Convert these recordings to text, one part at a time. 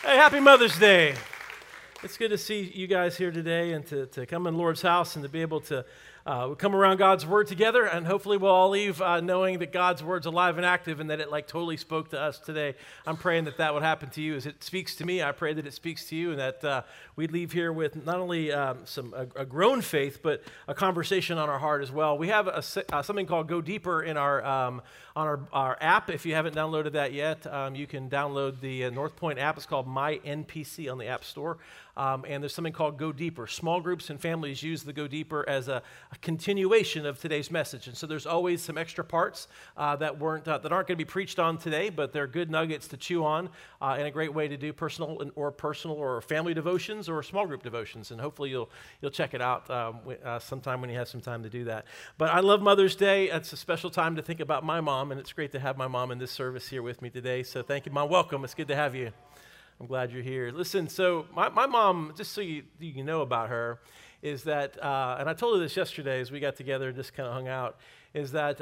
Hey, happy Mother's Day. It's good to see you guys here today and to come in the Lord's house and to be able to come around God's Word together, and hopefully we'll all leave knowing that God's Word's alive and active and that it totally spoke to us today. I'm praying that that would happen to you as it speaks to me. I pray that it speaks to you and that we'd leave here with not only a grown faith, but a conversation on our heart as well. We have something called Go Deeper in on our app. If you haven't downloaded that yet, you can download the North Point app. It's called My NPC on the App Store. And there's something called Go Deeper. Small groups and families use the Go Deeper as a continuation of today's message. And so there's always some extra parts that aren't going to be preached on today, but they're good nuggets to chew on and a great way to do personal or family devotions or small group devotions. And hopefully you'll check it out sometime when you have some time to do that. But I love Mother's Day. It's a special time to think about my mom, and it's great to have my mom in this service here with me today. So thank you, Mom. Welcome. It's good to have you. I'm glad you're here. Listen, so my mom, just so you know about her, is that, and I told her this yesterday as we got together and just kind of hung out, is that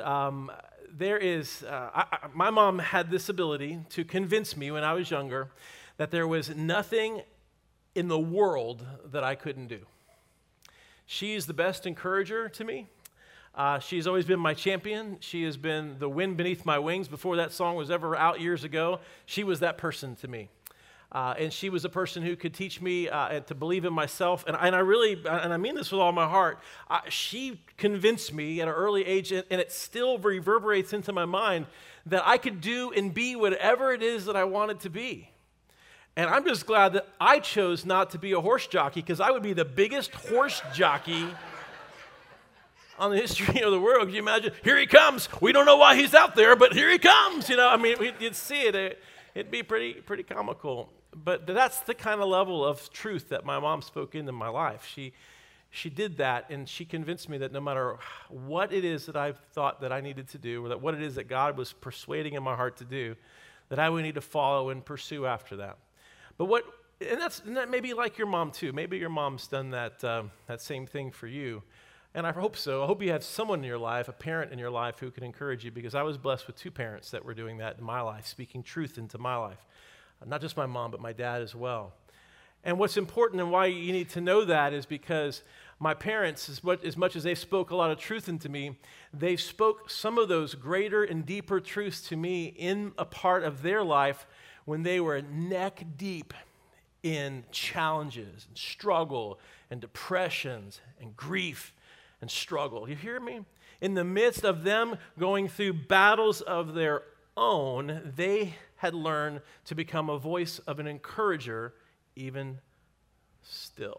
my mom had this ability to convince me when I was younger that there was nothing in the world that I couldn't do. She's the best encourager to me. She's always been my champion. She has been the wind beneath my wings. Before that song was ever out years ago, she was that person to me. And she was a person who could teach me to believe in myself. And I mean this with all my heart, she convinced me at an early age, and it still reverberates into my mind, that I could do and be whatever it is that I wanted to be. And I'm just glad that I chose not to be a horse jockey, because I would be the biggest horse jockey on the history of the world. Can you imagine? Here he comes. We don't know why he's out there, but here he comes. You'd see it. It'd be pretty comical. But that's the kind of level of truth that my mom spoke into my life. She did that, and she convinced me that no matter what it is that I thought that I needed to do, or that what it is that God was persuading in my heart to do, that I would need to follow and pursue after that. And that may be like your mom too. Maybe your mom's done that same thing for you. And I hope so. I hope you have someone in your life, a parent in your life, who can encourage you, because I was blessed with two parents that were doing that in my life, speaking truth into my life. Not just my mom, but my dad as well. And what's important and why you need to know that is because my parents, as much as they spoke a lot of truth into me, they spoke some of those greater and deeper truths to me in a part of their life when they were neck deep in challenges and struggle and depressions and grief and struggle. You hear me? In the midst of them going through battles of their own, they had learned to become a voice of an encourager even still.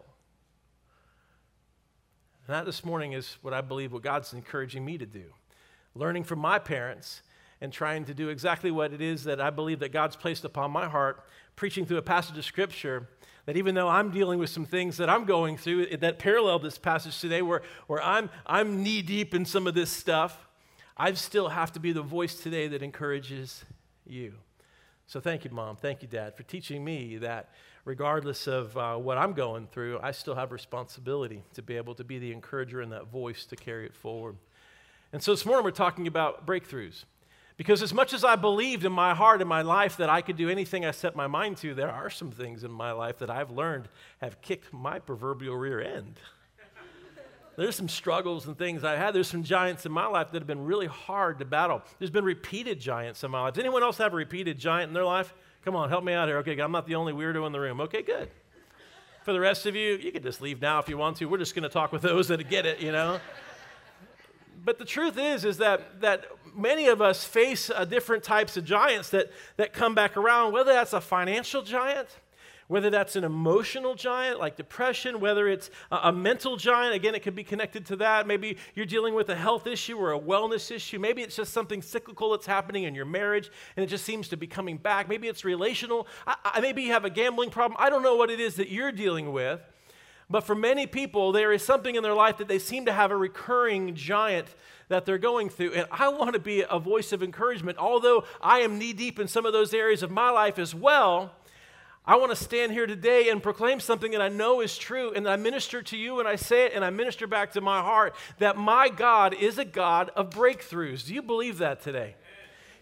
And that this morning is what I believe what God's encouraging me to do. Learning from my parents and trying to do exactly what it is that I believe that God's placed upon my heart, preaching through a passage of Scripture that even though I'm dealing with some things that I'm going through that parallel this passage today, where I'm knee-deep in some of this stuff, I still have to be the voice today that encourages you. So thank you, Mom. Thank you, Dad, for teaching me that regardless of what I'm going through, I still have responsibility to be able to be the encourager and that voice to carry it forward. And so this morning we're talking about breakthroughs. Because as much as I believed in my heart and my life that I could do anything I set my mind to, there are some things in my life that I've learned have kicked my proverbial rear end. There's some struggles and things I had. There's some giants in my life that have been really hard to battle. There's been repeated giants in my life. Does anyone else have a repeated giant in their life? Come on, help me out here. Okay, I'm not the only weirdo in the room. Okay, good. For the rest of you, you can just leave now if you want to. We're just going to talk with those that get it, But the truth is that many of us face different types of giants that come back around, whether that's a financial giant, whether that's an emotional giant like depression, whether it's a mental giant. Again, it could be connected to that. Maybe you're dealing with a health issue or a wellness issue. Maybe it's just something cyclical that's happening in your marriage and it just seems to be coming back. Maybe it's relational. Maybe you have a gambling problem. I don't know what it is that you're dealing with. But for many people, there is something in their life that they seem to have a recurring giant that they're going through. And I want to be a voice of encouragement. Although I am knee-deep in some of those areas of my life as well, I want to stand here today and proclaim something that I know is true, and I minister to you, and I say it, and I minister back to my heart, that my God is a God of breakthroughs. Do you believe that today?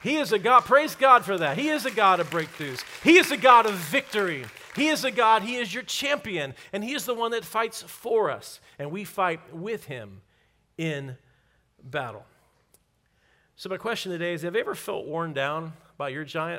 He is a God, praise God for that. He is a God of breakthroughs. He is a God of victory. He is a God, He is your champion, and He is the one that fights for us, and we fight with Him in battle. So my question today is, have you ever felt worn down by your giant?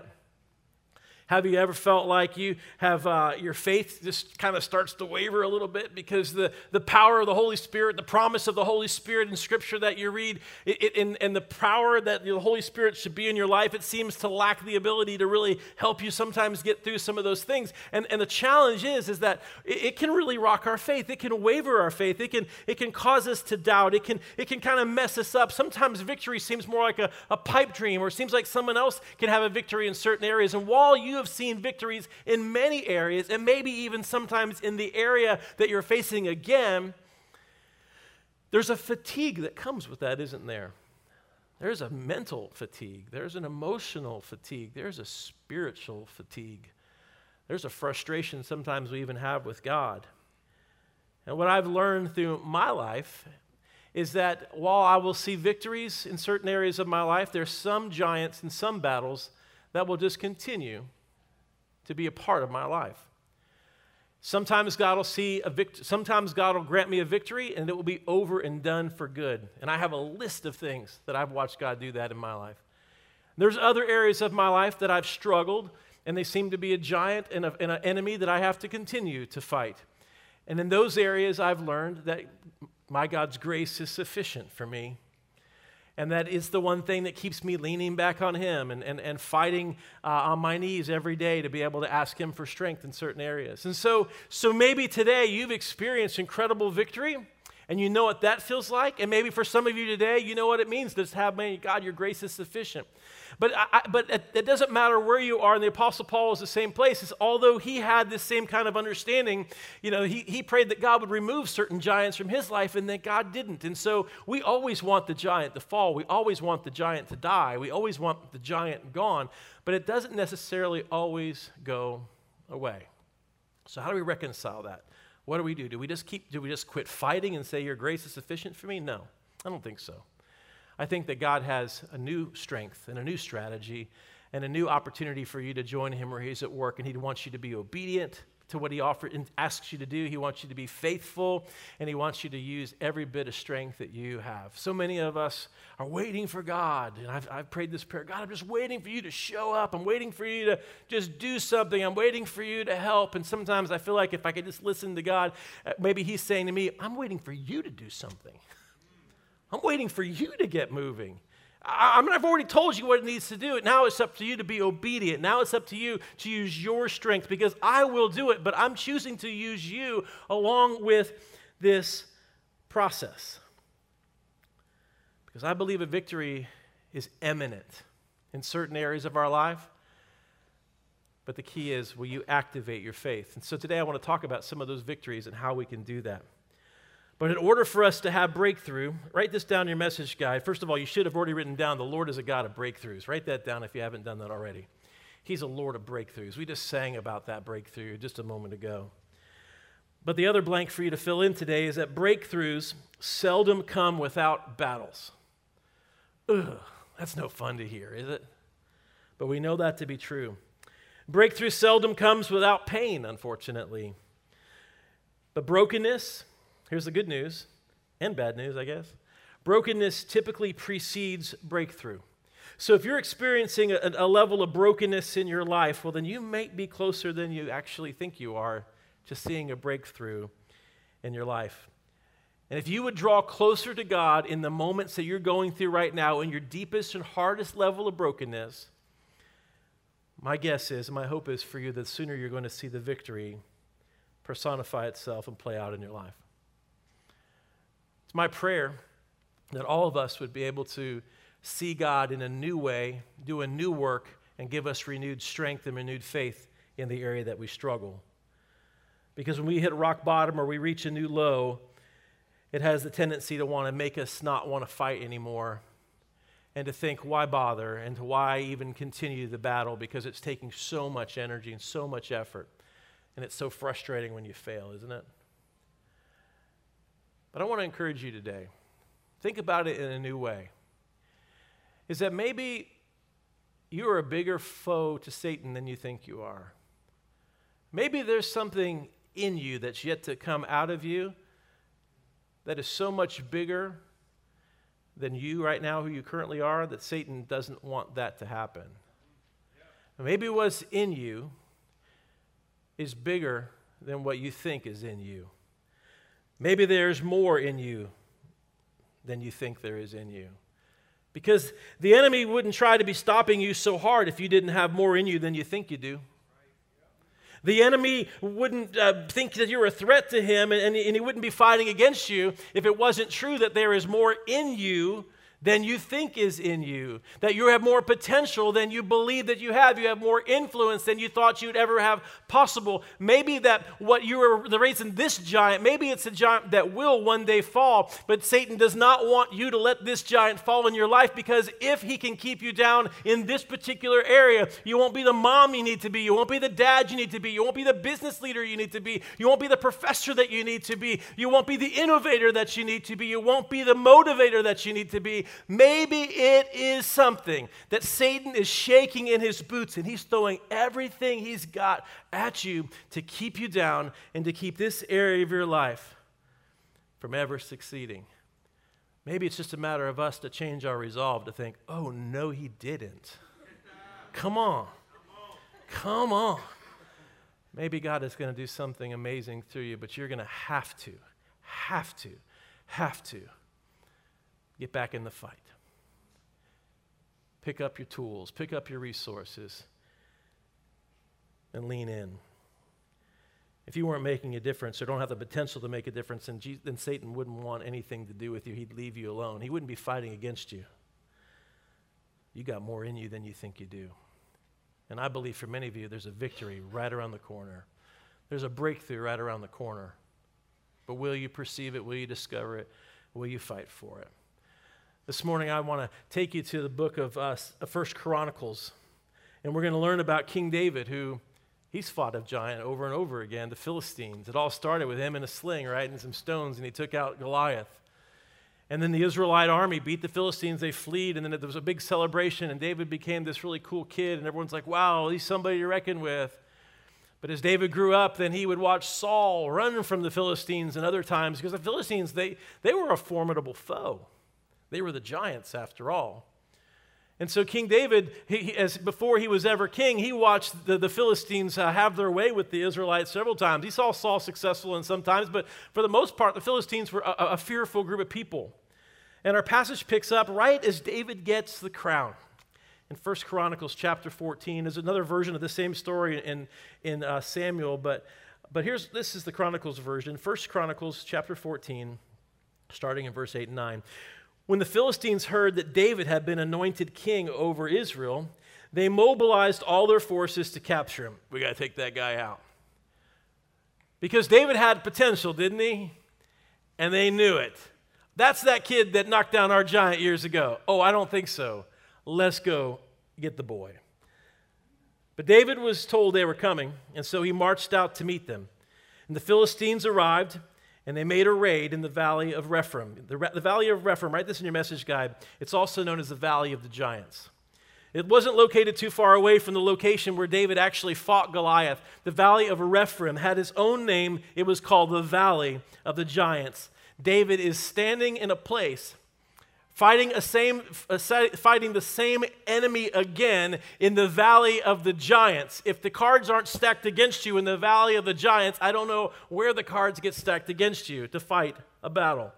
Have you ever felt like you have your faith just kind of starts to waver a little bit because the power of the Holy Spirit, the promise of the Holy Spirit in Scripture that you read, and the power that the Holy Spirit should be in your life, it seems to lack the ability to really help you sometimes get through some of those things. And the challenge is that it can really rock our faith. It can waver our faith. It can cause us to doubt. It can kind of mess us up. Sometimes victory seems more like a pipe dream, or it seems like someone else can have a victory in certain areas. And while you have seen victories in many areas, and maybe even sometimes in the area that you're facing again, there's a fatigue that comes with that, isn't there? There's a mental fatigue. There's an emotional fatigue. There's a spiritual fatigue. There's a frustration sometimes we even have with God. And what I've learned through my life is that while I will see victories in certain areas of my life, there's some giants and some battles that will just continue to be a part of my life. Sometimes God will sometimes God will grant me a victory, and it will be over and done for good. And I have a list of things that I've watched God do that in my life. There's other areas of my life that I've struggled, and they seem to be a giant and an enemy that I have to continue to fight. And in those areas, I've learned that my God's grace is sufficient for me. And that is the one thing that keeps me leaning back on Him and fighting on my knees every day to be able to ask Him for strength in certain areas. And so maybe today you've experienced incredible victory, and you know what that feels like. And maybe for some of you today, you know what it means to have, God, your grace is sufficient. But it doesn't matter where you are, and the Apostle Paul is the same place. It's, although he had this same kind of understanding, he prayed that God would remove certain giants from his life, and that God didn't. And so we always want the giant to fall. We always want the giant to die. We always want the giant gone. But it doesn't necessarily always go away. So how do we reconcile that? What do? Do we just quit fighting and say your grace is sufficient for me? No, I don't think so. I think that God has a new strength and a new strategy and a new opportunity for you to join Him where He's at work, and He wants you to be obedient to what He offers and asks you to do. He wants you to be faithful, and He wants you to use every bit of strength that you have. So many of us are waiting for God, and I've prayed this prayer, God, I'm just waiting for you to show up. I'm waiting for you to just do something. I'm waiting for you to help. And sometimes I feel like if I could just listen to God, maybe He's saying to me, I'm waiting for you to do something. I'm waiting for you to get moving. I've already told you what it needs to do. Now it's up to you to be obedient. Now it's up to you to use your strength, because I will do it, but I'm choosing to use you along with this process. Because I believe a victory is imminent in certain areas of our life. But the key is, will you activate your faith? And so today I want to talk about some of those victories and how we can do that. But in order for us to have breakthrough, write this down in your message guide. First of all, you should have already written down, the Lord is a God of breakthroughs. Write that down if you haven't done that already. He's a Lord of breakthroughs. We just sang about that breakthrough just a moment ago. But the other blank for you to fill in today is that breakthroughs seldom come without battles. Ugh, that's no fun to hear, is it? But we know that to be true. Breakthrough seldom comes without pain, unfortunately. But brokenness, here's the good news, and bad news, I guess. Brokenness typically precedes breakthrough. So if you're experiencing a level of brokenness in your life, well, then you may be closer than you actually think you are to seeing a breakthrough in your life. And if you would draw closer to God in the moments that you're going through right now, in your deepest and hardest level of brokenness, my guess is, and my hope is for you, that sooner you're going to see the victory personify itself and play out in your life. It's my prayer that all of us would be able to see God in a new way, do a new work, and give us renewed strength and renewed faith in the area that we struggle. Because when we hit rock bottom or we reach a new low, it has the tendency to want to make us not want to fight anymore, and to think, why bother, and to why even continue the battle, because it's taking so much energy and so much effort, and it's so frustrating when you fail, isn't it? But I want to encourage you today. Think about it in a new way. Is that maybe you are a bigger foe to Satan than you think you are. Maybe there's something in you that's yet to come out of you that is so much bigger than you right now, who you currently are, that Satan doesn't want that to happen. Maybe what's in you is bigger than what you think is in you. Maybe there's more in you than you think there is in you. Because the enemy wouldn't try to be stopping you so hard if you didn't have more in you than you think you do. The enemy wouldn't think that you're a threat to him, and he wouldn't be fighting against you if it wasn't true that there is more in you than you think is in you, that you have more potential than you believe that you have more influence than you thought you'd ever have possible. Maybe that what you were the reason this giant, maybe it's a giant that will one day fall, but Satan does not want you to let this giant fall in your life, because if he can keep you down in this particular area, you won't be the mom you need to be, you won't be the dad you need to be, you won't be the business leader you need to be, you won't be the professor that you need to be, you won't be the innovator that you need to be, you won't be the motivator that you need to be. Maybe it is something that Satan is shaking in his boots and he's throwing everything he's got at you to keep you down and to keep this area of your life from ever succeeding. Maybe it's just a matter of us to change our resolve to think, oh, no, he didn't. Come on. Come on. Maybe God is going to do something amazing through you, but you're going to have to get back in the fight. Pick up your tools, pick up your resources, and lean in. If you weren't making a difference or don't have the potential to make a difference, then Satan wouldn't want anything to do with you. He'd leave you alone. He wouldn't be fighting against you. You got more in you than you think you do. And I believe for many of you, there's a victory right around the corner. There's a breakthrough right around the corner. But will you perceive it? Will you discover it? Will you fight for it? This morning, I want to take you to the book of 1 Chronicles, and we're going to learn about King David, who he's fought a giant over and over again, the Philistines. It all started with him in a sling, right, and some stones, and he took out Goliath. And then the Israelite army beat the Philistines, they fled, and then there was a big celebration, and David became this really cool kid, and everyone's like, wow, he's somebody to reckon with. But as David grew up, then he would watch Saul run from the Philistines and other times, because the Philistines, they were a formidable foe. They were the giants, after all. And so King David, before he was ever king, he watched the Philistines have their way with the Israelites several times. He saw Saul successful in some times, but for the most part, the Philistines were a fearful group of people. And our passage picks up right as David gets the crown. In 1 Chronicles chapter 14, there's another version of the same story in Samuel, but this is the Chronicles version. 1 Chronicles chapter 14, starting in verse 8 and 9. When the Philistines heard that David had been anointed king over Israel, they mobilized all their forces to capture him. We got to take that guy out. Because David had potential, didn't he? And they knew it. That's that kid that knocked down our giant years ago. Oh, I don't think so. Let's go get the boy. But David was told they were coming, and so he marched out to meet them. And the Philistines arrived, and they made a raid in the Valley of Rephaim. The Valley of Rephaim, write this in your message guide, it's also known as the Valley of the Giants. It wasn't located too far away from the location where David actually fought Goliath. The Valley of Rephaim had its own name. It was called the Valley of the Giants. David is standing in a place fighting the same enemy again in the Valley of the Giants. If the cards aren't stacked against you in the Valley of the Giants, I don't know where the cards get stacked against you to fight a battle.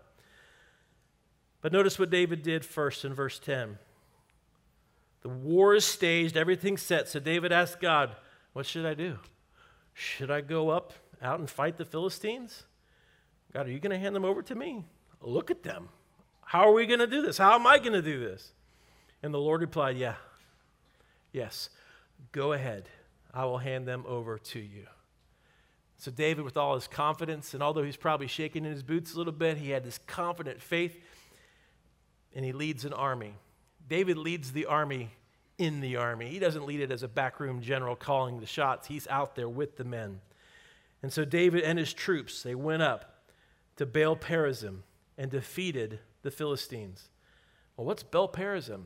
But notice what David did first in verse 10. The war is staged, everything's set, so David asked God, what should I do? Should I go out and fight the Philistines? God, are you going to hand them over to me? Look at them. How are we going to do this? How am I going to do this? And the Lord replied, yes, go ahead. I will hand them over to you. So David, with all his confidence, and although he's probably shaking in his boots a little bit, he had this confident faith, and he leads an army. David leads the army in the army. He doesn't lead it as a backroom general calling the shots. He's out there with the men. And so David and his troops, they went up to Baal-perazim and defeated the Philistines. Well, what's Baal-perazim?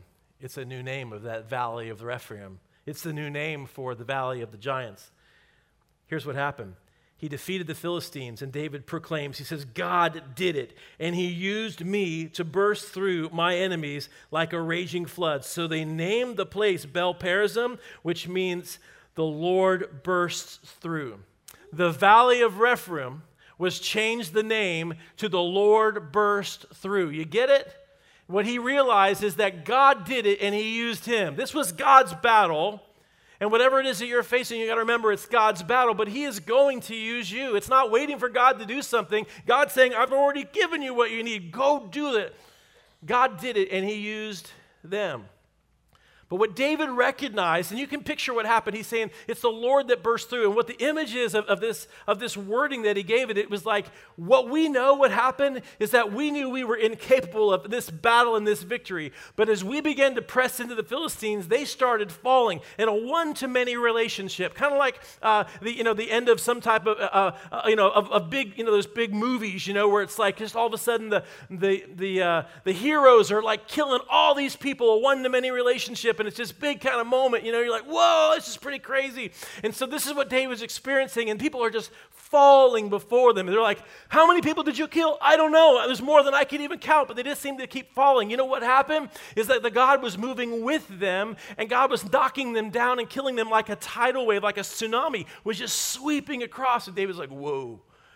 It's a new name of that valley of the Rephaim. It's the new name for the valley of the giants. Here's what happened. He defeated the Philistines, and David proclaims, he says, God did it, and he used me to burst through my enemies like a raging flood. So they named the place Bel-Perazim, which means the Lord bursts through. The valley of Rephaim was changed the name to the Lord burst through. You get it? What he realized is that God did it and he used him. This was God's battle. And whatever it is that you're facing, you got to remember it's God's battle, but he is going to use you. It's not waiting for God to do something. God's saying, I've already given you what you need. Go do it. God did it and he used them. But what David recognized, and you can picture what happened, he's saying it's the Lord that burst through. And what the image is of this wording that he gave it was like, what we know what happened is that we knew we were incapable of this battle and this victory. But as we began to press into the Philistines, they started falling in a one-to-many relationship, kind of like the end of some type of big, those big movies, where it's like just all of a sudden the heroes are like killing all these people, a one-to-many relationship. And it's this big kind of moment, you're like, whoa, this is pretty crazy. And so this is what David was experiencing, and people are just falling before them. And they're like, how many people did you kill? I don't know. There's more than I could even count, but they just seem to keep falling. You know what happened? Is that the God was moving with them, and God was knocking them down and killing them like a tidal wave, like a tsunami was just sweeping across. And David's like, whoa,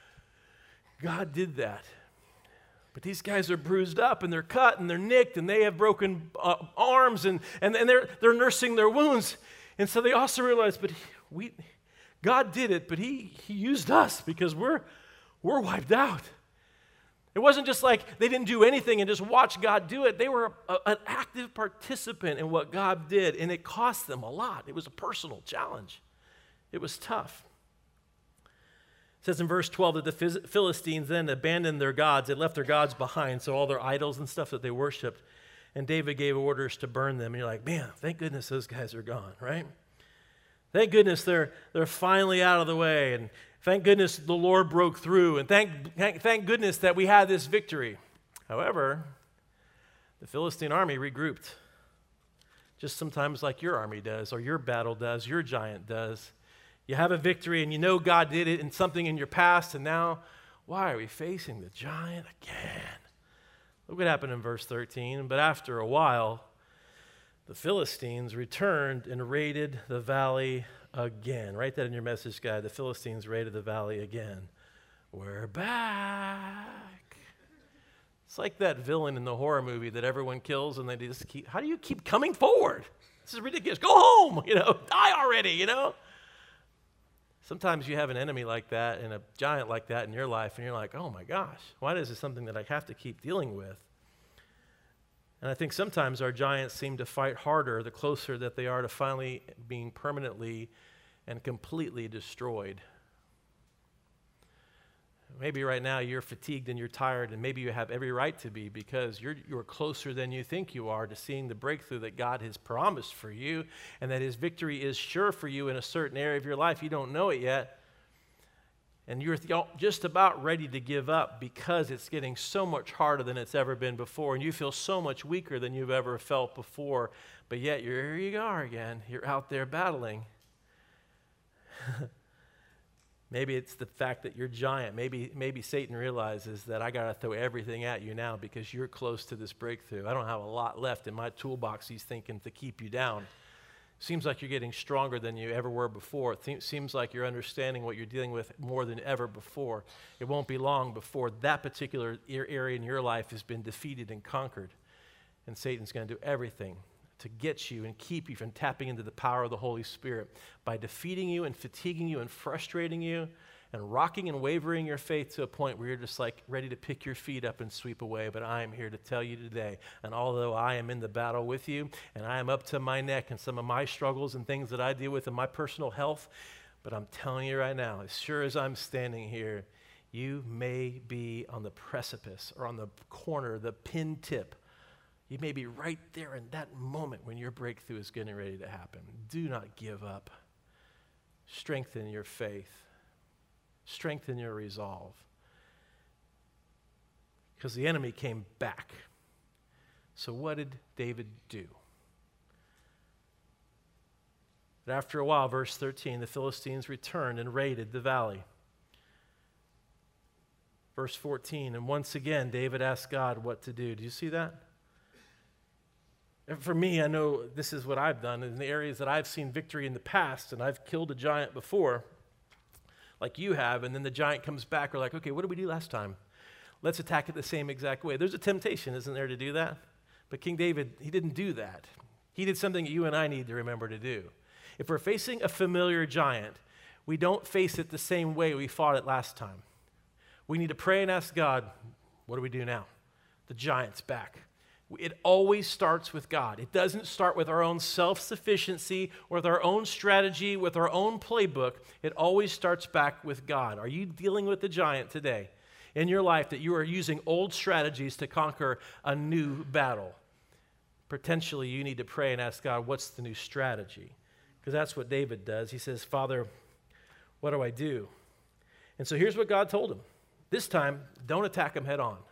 God did that. But these guys are bruised up, and they're cut, and they're nicked, and they have broken arms, and they're nursing their wounds. And so they also realize, but God did it, but he used us because we're wiped out. It wasn't just like they didn't do anything and just watch God do it. They were an active participant in what God did, and it cost them a lot. It was a personal challenge. It was tough. It says in verse 12 that the Philistines then abandoned their gods. They left their gods behind, so all their idols and stuff that they worshiped. And David gave orders to burn them. And you're like, man, thank goodness those guys are gone, right? Thank goodness they're finally out of the way. And thank goodness the Lord broke through. And thank goodness that we had this victory. However, the Philistine army regrouped. Just sometimes like your army does, or your battle does, your giant does. You have a victory and you know God did it in something in your past, and now, why are we facing the giant again? Look what happened in verse 13. But after a while, the Philistines returned and raided the valley again. Write that in your message guide. The Philistines raided the valley again. We're back. It's like that villain in the horror movie that everyone kills, and they just keep, how do you keep coming forward? This is ridiculous. Go home, die already, Sometimes you have an enemy like that and a giant like that in your life, and you're like, oh my gosh, why is this something that I have to keep dealing with? And I think sometimes our giants seem to fight harder the closer that they are to finally being permanently and completely destroyed. Maybe right now you're fatigued and you're tired, and maybe you have every right to be, because you're closer than you think you are to seeing the breakthrough that God has promised for you, and that his victory is sure for you in a certain area of your life. You don't know it yet, and you're just about ready to give up because it's getting so much harder than it's ever been before, and you feel so much weaker than you've ever felt before, but yet here you are again. You're out there battling. Maybe it's the fact that you're giant. Maybe Satan realizes that I got to throw everything at you now because you're close to this breakthrough. I don't have a lot left in my toolbox, he's thinking, to keep you down. Seems like you're getting stronger than you ever were before. It seems like you're understanding what you're dealing with more than ever before. It won't be long before that particular area in your life has been defeated and conquered. And Satan's going to do everything to get you and keep you from tapping into the power of the Holy Spirit by defeating you and fatiguing you and frustrating you and rocking and wavering your faith to a point where you're just like ready to pick your feet up and sweep away. But I am here to tell you today, and although I am in the battle with you and I am up to my neck in some of my struggles and things that I deal with in my personal health, but I'm telling you right now, as sure as I'm standing here, you may be on the precipice or on the corner, the pin tip. You may be right there in that moment when your breakthrough is getting ready to happen. Do not give up. Strengthen your faith. Strengthen your resolve. Because the enemy came back. So what did David do? But after a while, verse 13, the Philistines returned and raided the valley. Verse 14, and once again, David asked God what to do. Do you see that? And for me, I know this is what I've done in the areas that I've seen victory in the past, and I've killed a giant before, like you have, and then the giant comes back. We're like, okay, what did we do last time? Let's attack it the same exact way. There's a temptation, isn't there, to do that? But King David, he didn't do that. He did something that you and I need to remember to do. If we're facing a familiar giant, we don't face it the same way we fought it last time. We need to pray and ask God, what do we do now? The giant's back. It always starts with God. It doesn't start with our own self-sufficiency, with our own strategy, with our own playbook. It always starts back with God. Are you dealing with the giant today in your life that you are using old strategies to conquer a new battle? Potentially, you need to pray and ask God, what's the new strategy? Because that's what David does. He says, Father, what do I do? And so here's what God told him. This time, don't attack them head on.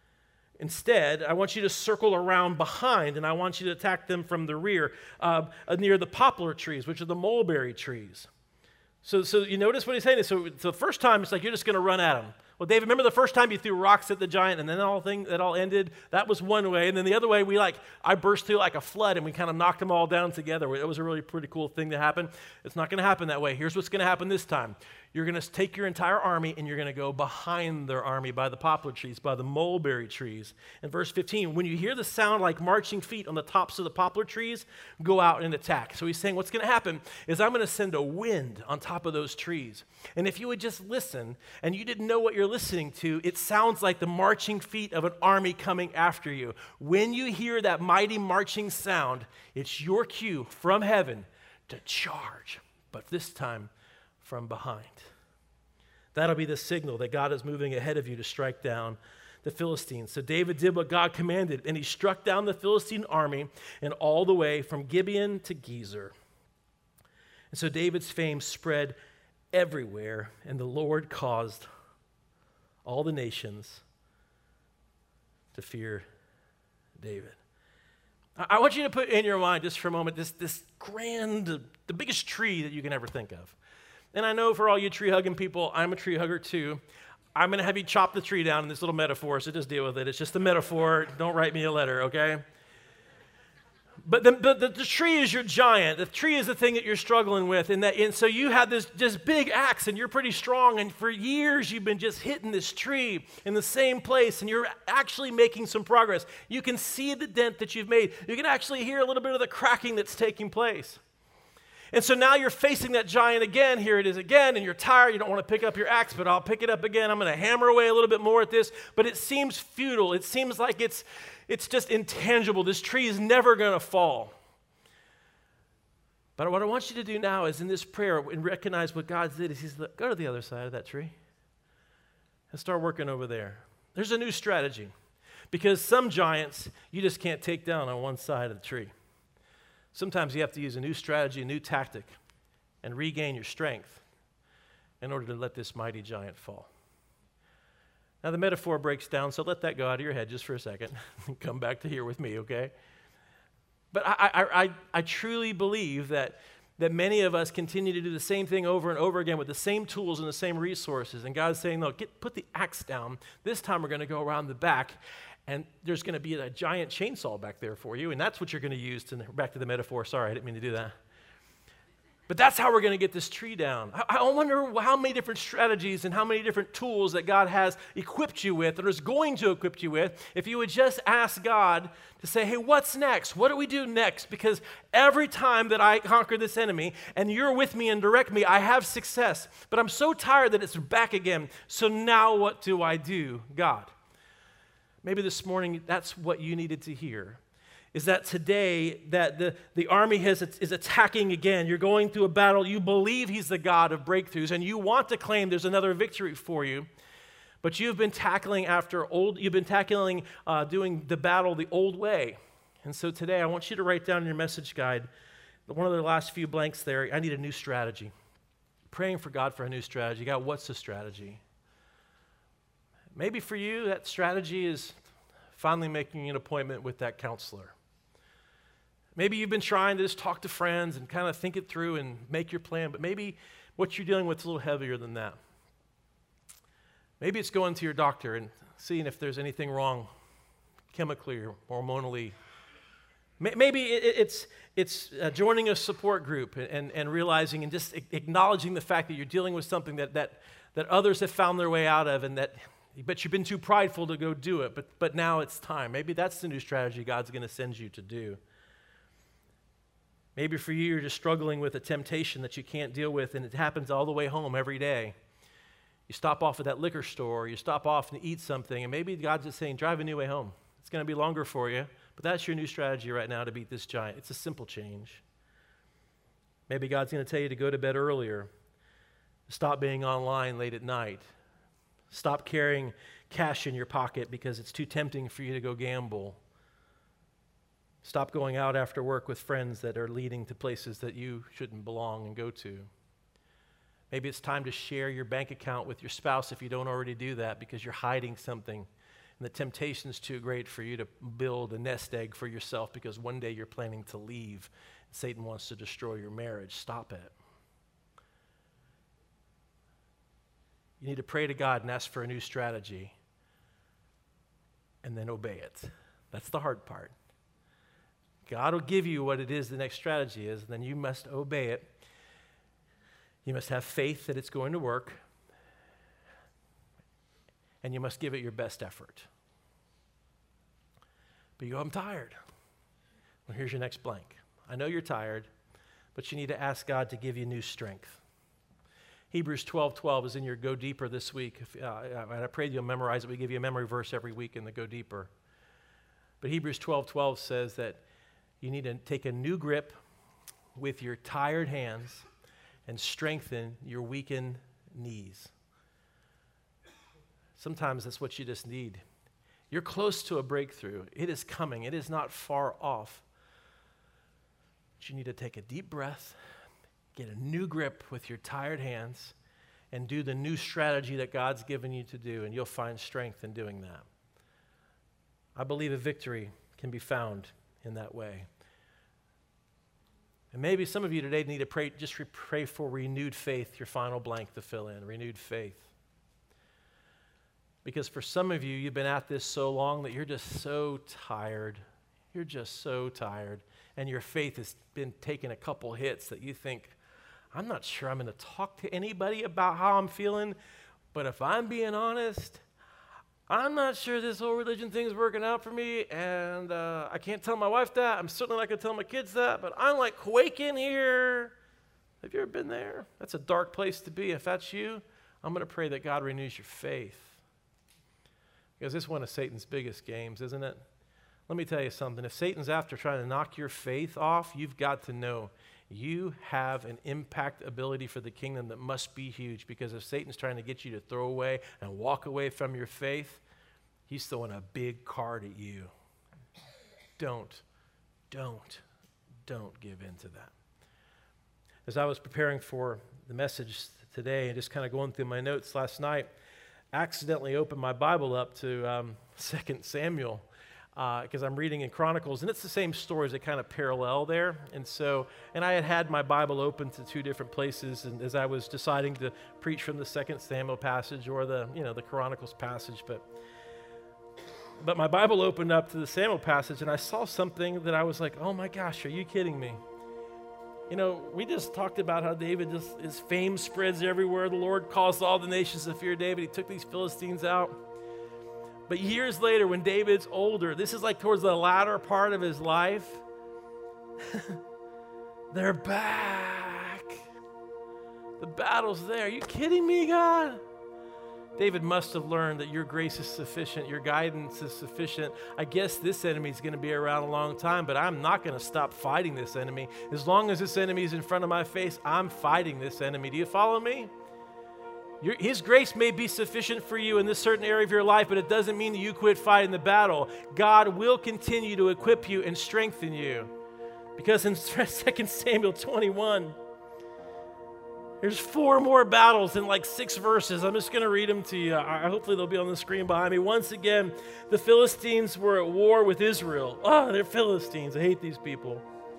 Instead, I want you to circle around behind, and I want you to attack them from the rear, near the poplar trees, which are the mulberry trees. So you notice what he's saying? So the first time, it's like you're just going to run at them. Well, David, remember the first time you threw rocks at the giant and then that all ended? That was one way. And then the other way, I burst through like a flood and we kind of knocked them all down together. It was a really pretty cool thing to happen. It's not going to happen that way. Here's what's going to happen this time. You're going to take your entire army and you're going to go behind their army by the poplar trees, by the mulberry trees. In verse 15, when you hear the sound like marching feet on the tops of the poplar trees, go out and attack. So he's saying what's going to happen is I'm going to send a wind on top of those trees. And if you would just listen and you didn't know what you're listening to, it sounds like the marching feet of an army coming after you. When you hear that mighty marching sound, it's your cue from heaven to charge, but this time from behind. That'll be the signal that God is moving ahead of you to strike down the Philistines. So David did what God commanded, and he struck down the Philistine army and all the way from Gibeon to Gezer. And so David's fame spread everywhere, and the Lord caused all the nations to fear David. I want you to put in your mind just for a moment this grand, the biggest tree that you can ever think of. And I know for all you tree-hugging people, I'm a tree hugger too. I'm going to have you chop the tree down in this little metaphor, so just deal with it. It's just a metaphor. Don't write me a letter, okay? But the tree is your giant. The tree is the thing that you're struggling with. And so you have this big axe, and you're pretty strong. And for years, you've been just hitting this tree in the same place, and you're actually making some progress. You can see the dent that you've made. You can actually hear a little bit of the cracking that's taking place. And so now you're facing that giant again. Here it is again, and you're tired. You don't want to pick up your axe, but I'll pick it up again. I'm going to hammer away a little bit more at this, but it seems futile. It seems like it's just intangible. This tree is never going to fall. But what I want you to do now is in this prayer and recognize what God did is he's go to the other side of that tree and start working over there. There's a new strategy because some giants you just can't take down on one side of the tree. Sometimes you have to use a new strategy, a new tactic, and regain your strength in order to let this mighty giant fall. Now, the metaphor breaks down, so let that go out of your head just for a second and come back to here with me, okay? But I truly believe that many of us continue to do the same thing over and over again with the same tools and the same resources, and God's saying, no, put the axe down. This time we're going to go around the back, and there's going to be a giant chainsaw back there for you, and that's what you're going to use back to the metaphor. Sorry, I didn't mean to do that. But that's how we're going to get this tree down. I wonder how many different strategies and how many different tools that God has equipped you with or is going to equip you with if you would just ask God to say, hey, what's next? What do we do next? Because every time that I conquer this enemy and you're with me and direct me, I have success. But I'm so tired that it's back again. So now what do I do, God? Maybe this morning that's what you needed to hear, is that today that the army is attacking again. You're going through a battle. You believe he's the God of breakthroughs, and you want to claim there's another victory for you, but you've been tackling doing the battle the old way. And so today I want you to write down in your message guide, one of the last few blanks there, I need a new strategy. Praying for God for a new strategy. God, what's the strategy? Maybe for you, that strategy is finally making an appointment with that counselor. Maybe you've been trying to just talk to friends and kind of think it through and make your plan, but maybe what you're dealing with is a little heavier than that. Maybe it's going to your doctor and seeing if there's anything wrong chemically or hormonally. Maybe it's joining a support group and realizing and just acknowledging the fact that you're dealing with something that others have found their way out of, but you've been too prideful to go do it, but now it's time. Maybe that's the new strategy God's going to send you to do. Maybe for you, you're just struggling with a temptation that you can't deal with, and it happens all the way home every day. You stop off at that liquor store, you stop off and eat something, and maybe God's just saying, drive a new way home. It's going to be longer for you, but that's your new strategy right now to beat this giant. It's a simple change. Maybe God's going to tell you to go to bed earlier, stop being online late at night, stop carrying cash in your pocket because it's too tempting for you to go gamble. Stop going out after work with friends that are leading to places that you shouldn't belong and go to. Maybe it's time to share your bank account with your spouse if you don't already do that because you're hiding something and the temptation is too great for you to build a nest egg for yourself because one day you're planning to leave and Satan wants to destroy your marriage. Stop it. You need to pray to God and ask for a new strategy and then obey it. That's the hard part. God will give you what it is the next strategy is, and then you must obey it. You must have faith that it's going to work, and you must give it your best effort. But you go, I'm tired. Well, here's your next blank. I know you're tired, but you need to ask God to give you new strength. Hebrews 12:12 is in your Go Deeper this week. And I pray you'll memorize it. We give you a memory verse every week in the Go Deeper. But Hebrews 12:12 says that you need to take a new grip with your tired hands and strengthen your weakened knees. Sometimes that's what you just need. You're close to a breakthrough. It is coming. It is not far off. But you need to take a deep breath, get a new grip with your tired hands, and do the new strategy that God's given you to do, and you'll find strength in doing that. I believe a victory can be found in that way. And maybe some of you today need to pray for renewed faith, your final blank to fill in, renewed faith. Because for some of you, you've been at this so long that you're just so tired. You're just so tired. And your faith has been taking a couple hits that you think, I'm not sure I'm going to talk to anybody about how I'm feeling, but if I'm being honest, I'm not sure this whole religion thing is working out for me, and I can't tell my wife that. I'm certainly not going to tell my kids that, but I'm like quaking here. Have you ever been there? That's a dark place to be. If that's you, I'm going to pray that God renews your faith. Because this is one of Satan's biggest games, isn't it? Let me tell you something. If Satan's after trying to knock your faith off, you've got to know you have an impact ability for the kingdom that must be huge, because if Satan's trying to get you to throw away and walk away from your faith, he's throwing a big card at you. Don't give in to that. As I was preparing for the message today and just kind of going through my notes last night, I accidentally opened my Bible up to 2 Samuel. Because I'm reading in Chronicles, and it's the same stories that kind of parallel there. And I had my Bible open to two different places, and as I was deciding to preach from the 2 Samuel passage or the Chronicles passage, but my Bible opened up to the Samuel passage, and I saw something that I was like, oh my gosh, are you kidding me? We just talked about how David, his fame spreads everywhere. The Lord caused all the nations to fear David. He took these Philistines out. But years later, when David's older, this is like towards the latter part of his life, they're back. The battle's there. Are you kidding me, God? David must have learned that your grace is sufficient, your guidance is sufficient. I guess this enemy is going to be around a long time, but I'm not going to stop fighting this enemy. As long as this enemy is in front of my face, I'm fighting this enemy. Do you follow me? His grace may be sufficient for you in this certain area of your life, but it doesn't mean that you quit fighting the battle. God will continue to equip you and strengthen you. Because in 2 Samuel 21, there's 4 more battles in like 6 verses. I'm just going to read them to you. Hopefully they'll be on the screen behind me. Once again, the Philistines were at war with Israel. Oh, they're Philistines. I hate these people.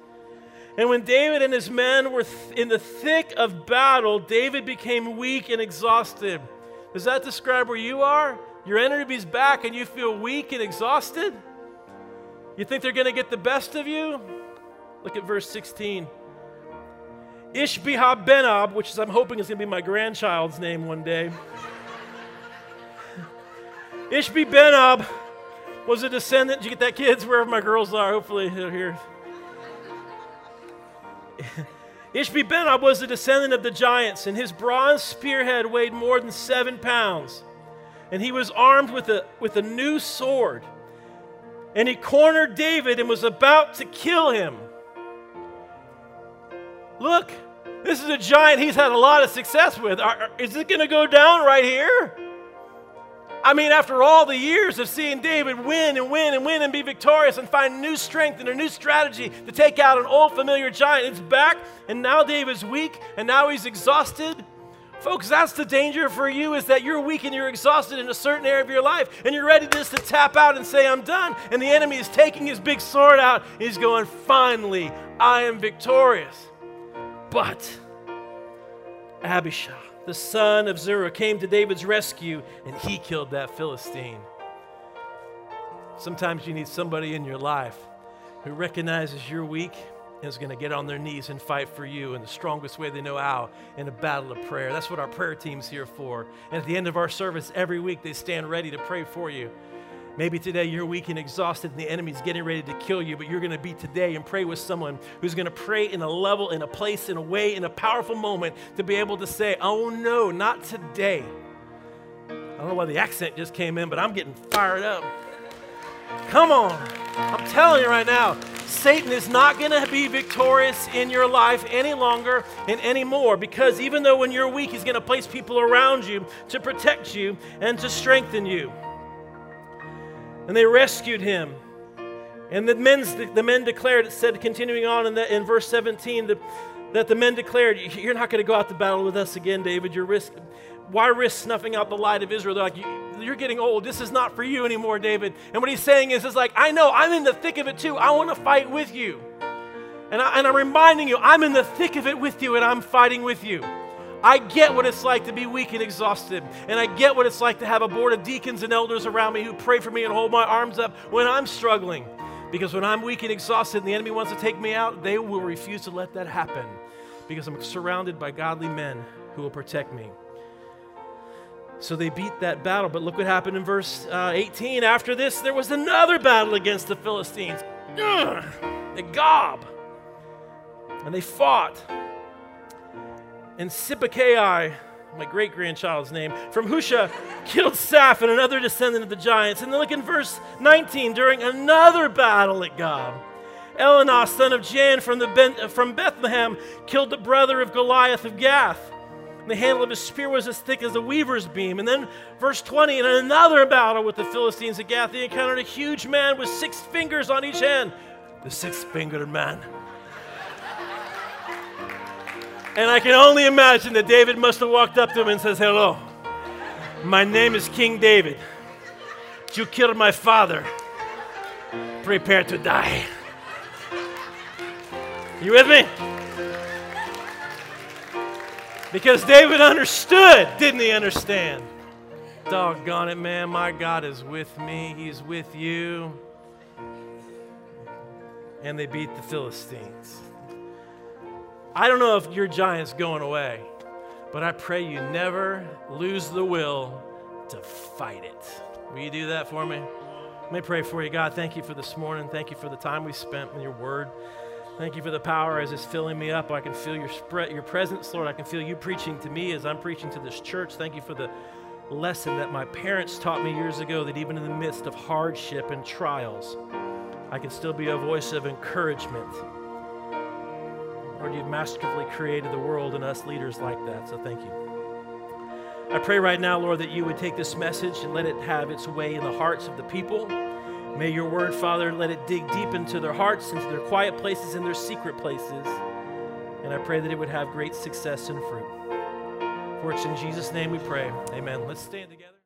And when David and his men were in the thick of battle, David became weak and exhausted. Does that describe where you are? Your enemy's back and you feel weak and exhausted? You think they're going to get the best of you? Look at verse 16. Ishbi-Benob, which I'm hoping is going to be my grandchild's name one day. Ishbi-Benob was a descendant. Did you get that, kids? Wherever my girls are, hopefully they're here. Ishbi-Benob was a descendant of the giants, and his bronze spearhead weighed more than 7 pounds. And he was armed with a new sword. And he cornered David and was about to kill him. Look, this is a giant he's had a lot of success with. Is it going to go down right here? I mean, after all the years of seeing David win and win and win and be victorious and find new strength and a new strategy to take out an old familiar giant, it's back, and now David's weak, and now he's exhausted. Folks, that's the danger for you, is that you're weak and you're exhausted in a certain area of your life, and you're ready just to tap out and say, I'm done, and the enemy is taking his big sword out. He's going, finally, I am victorious. But Abishai, the son of Zeruiah, came to David's rescue, and he killed that Philistine. Sometimes you need somebody in your life who recognizes you're weak and is going to get on their knees and fight for you in the strongest way they know how, in a battle of prayer. That's what our prayer team's here for. And at the end of our service every week, they stand ready to pray for you. Maybe today you're weak and exhausted and the enemy's getting ready to kill you, but you're going to be today and pray with someone who's going to pray in a level, in a place, in a way, in a powerful moment to be able to say, oh no, not today. I don't know why the accent just came in, but I'm getting fired up. Come on. I'm telling you right now, Satan is not going to be victorious in your life any longer and anymore, because even though when you're weak, he's going to place people around you to protect you and to strengthen you. And they rescued him. And the men declared, it said, continuing on in verse 17, that the men declared, you're not going to go out to battle with us again, David. Why risk snuffing out the light of Israel? They're like, you're getting old. This is not for you anymore, David. And what he's saying is like, I know, I'm in the thick of it too. I want to fight with you. And I'm reminding you, I'm in the thick of it with you, and I'm fighting with you. I get what it's like to be weak and exhausted. And I get what it's like to have a board of deacons and elders around me who pray for me and hold my arms up when I'm struggling. Because when I'm weak and exhausted and the enemy wants to take me out, they will refuse to let that happen. Because I'm surrounded by godly men who will protect me. So they beat that battle. But look what happened in verse 18. After this, there was another battle against the Philistines. At Gob. And they fought. And Sibbecai, my great-grandchild's name, from Husha, killed Saph and another descendant of the giants. And then look in verse 19, during another battle at Gob, Elhanan, son of Jan from Bethlehem, killed the brother of Goliath of Gath. And the handle of his spear was as thick as a weaver's beam. And then verse 20, in another battle with the Philistines at Gath, he encountered a huge man with 6 fingers on each hand. The 6-fingered man. And I can only imagine that David must have walked up to him and says, hello, my name is King David. You killed my father. Prepare to die. You with me? Because David understood, didn't he understand? Doggone it, man, my God is with me. He's with you. And they beat the Philistines. I don't know if your giant's going away, but I pray you never lose the will to fight it. Will you do that for me? Let me pray for you. God, thank you for this morning. Thank you for the time we spent in your word. Thank you for the power as it's filling me up. I can feel your presence, Lord. I can feel you preaching to me as I'm preaching to this church. Thank you for the lesson that my parents taught me years ago, that even in the midst of hardship and trials, I can still be a voice of encouragement. Lord, you've masterfully created the world and us leaders like that, so thank you. I pray right now, Lord, that you would take this message and let it have its way in the hearts of the people. May your word, Father, let it dig deep into their hearts, into their quiet places, and their secret places. And I pray that it would have great success and fruit. For it's in Jesus' name we pray. Amen. Let's stand together.